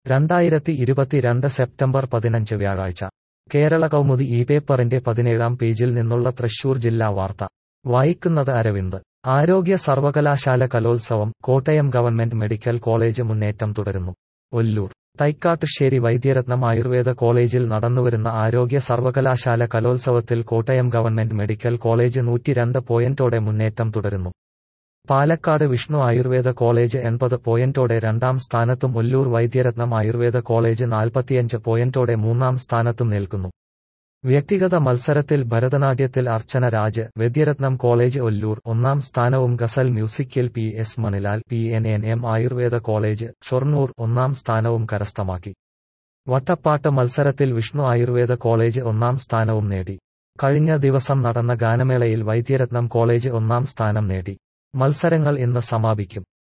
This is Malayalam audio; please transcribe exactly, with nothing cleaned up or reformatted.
രണ്ടായിരത്തി ഇരുപത്തിരണ്ട് സെപ്റ്റംബർ പതിനഞ്ച് വ്യാഴാഴ്ച കേരള കൗമുദി ഈ പേപ്പറിന്റെ പതിനേഴാം പേജിൽ നിന്നുള്ള തൃശൂർ ജില്ലാ വാർത്ത വായിക്കുന്നത് അരവിന്ദ്. ആരോഗ്യ സർവകലാശാല കലോത്സവം, കോട്ടയം ഗവൺമെന്റ് മെഡിക്കൽ കോളേജ് മുന്നേറ്റം തുടരുന്നു. ഒല്ലൂർ തൈക്കാട്ടുശ്ശേരി വൈദ്യരത്നം ആയുർവേദ കോളേജിൽ നടന്നുവരുന്ന ആരോഗ്യ സർവകലാശാല കലോത്സവത്തിൽ കോട്ടയം ഗവൺമെന്റ് മെഡിക്കൽ കോളേജ് നൂറ്റിരണ്ട് പോയിന്റോടെ മുന്നേറ്റം തുടരുന്നു. പാലക്കാട് വിഷ്ണു ആയുർവേദ കോളേജ് എൺപത് പോയിന്റോടെ രണ്ടാം സ്ഥാനത്തും ഒല്ലൂർ വൈദ്യരത്നം ആയുർവേദ കോളേജ് നാൽപ്പത്തിയഞ്ച് പോയിന്റോടെ മൂന്നാം സ്ഥാനത്തും നിൽക്കുന്നു. വ്യക്തിഗത മത്സരത്തിൽ ഭരതനാട്യത്തിൽ അർച്ചന രാജ്, വൈദ്യരത്നം കോളേജ് ഒല്ലൂർ ഒന്നാം സ്ഥാനവും ഗസൽ മ്യൂസിക്കിൽ P S Manilal P N N M Ayurveda college Shoranur ഒന്നാം സ്ഥാനവും കരസ്ഥമാക്കി. വട്ടപ്പാട്ട് മത്സരത്തിൽ വിഷ്ണു ആയുർവേദ കോളേജ് ഒന്നാം സ്ഥാനവും നേടി. കഴിഞ്ഞ ദിവസം നടന്ന ഗാനമേളയിൽ വൈദ്യരത്നം കോളേജ് ഒന്നാം സ്ഥാനം നേടി. മത്സരങ്ങൾ ഇന്ന് സമാപിക്കും.